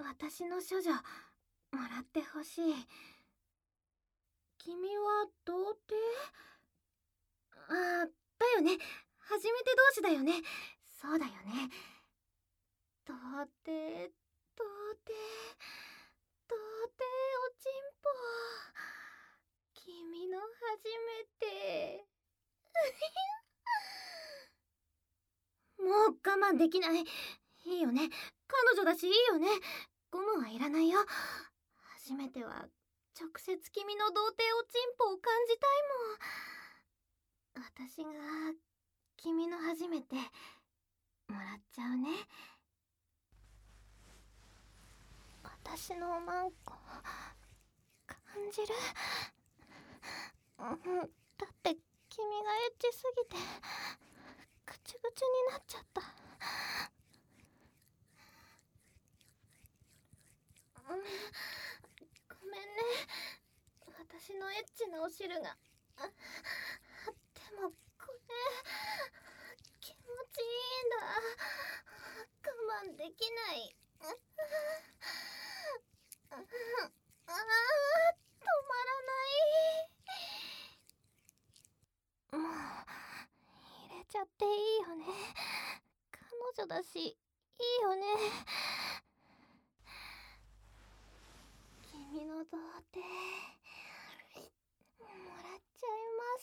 私の処女もらってほしい。君は童貞？ああ、だよね。初めて同士だよね。そうだよね。童貞、童貞、童貞おちんぽ。君の初めて。もう我慢できない。いいよね。彼女だしいいよね。ゴムはいらないよ。初めては直接君の童貞おちんぽを感じたいもん。私が君の初めてもらっちゃうね。私のおまんこ感じる？だって君がエッチすぎてぐちぐちになっちゃった。ごめんね。私のエッチなお汁が。でもこれ気持ちいいんだ。我慢できない。止まらない。もう入れちゃっていいよね。彼女だしいいよね。君の童貞もらっちゃいます。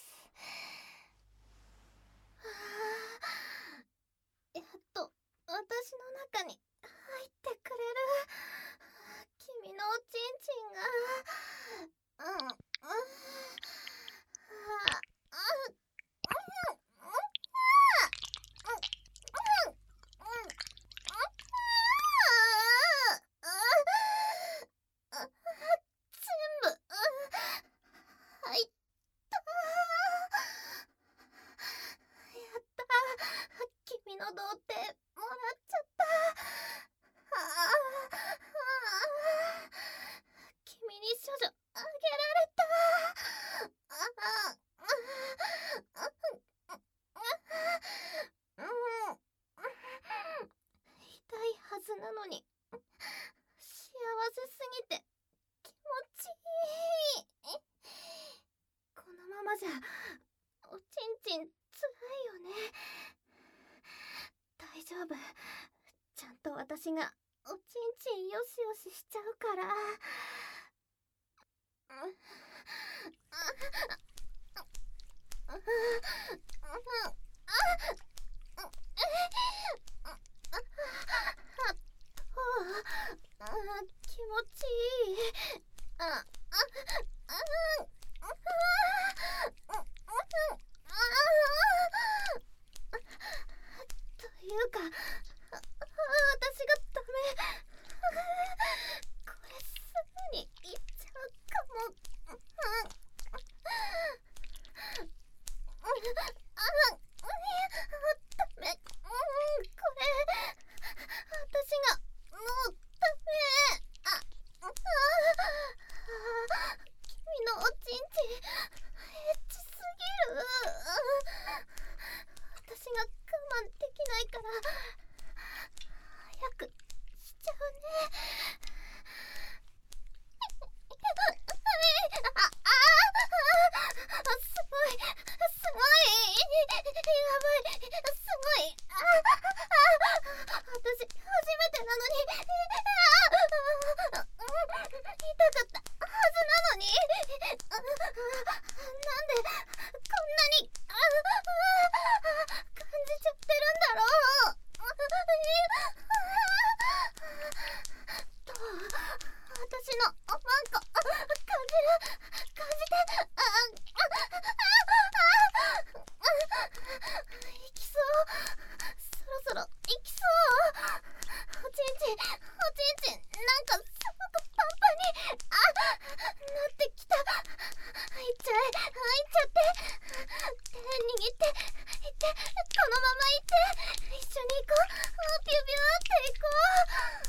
やっと私の中に入ってくれる。君のおちんちんが君の童貞もらっちゃった。君に処女あげられた。痛いはずなのに幸せすぎて気持ちいい。このままじゃおちんちんつらいよね。大丈夫。ちゃんと私がおちんちんよしよししちゃうから。気持ちいい。というか私がダメ。これすぐに言っちゃうかも。ダメ。これ私がもうダメ。君のおちんちんエッチすぎる。私が我慢できないから早くしちゃうね。すごいすごいやばい。すごい。私初めてなのに痛かったはずなのになんでこんなに感じちゃってるんだろう。どう？私のおまんこ感じる？感じて？いきそう。そろそろいきそう。おちんちんなんかすごくパンパンになってきた。入っちゃって手握っていって、このままいって一緒に行こう。ピュピュって行こう。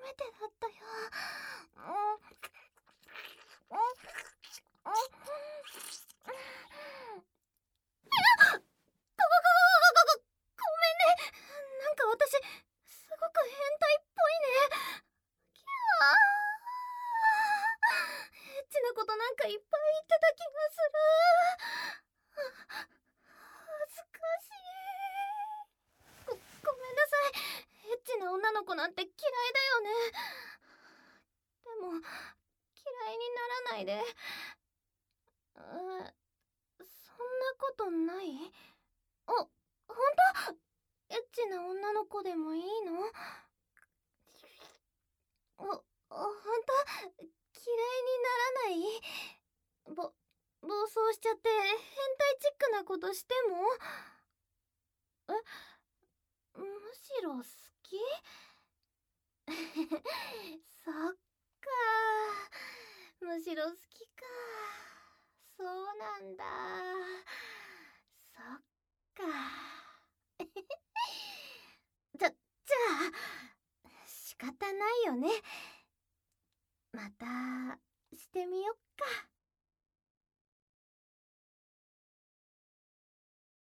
めてだったよ。ごめんね。なんか私すごく変態っぽいね。キャー、エッチなことなんかいっぱい言ってた気がする。恥ずかしい。ごめんなさい。エッチな女の子なんて嫌いだよね。でも嫌いにならないで。そんなことない？ほんと？エッチな女の子でもいいの？ほんと？嫌いにならない？暴走しちゃって変態チックなことしても？むしろ好き？そっか。むしろ好きか。そうなんだ。そっか。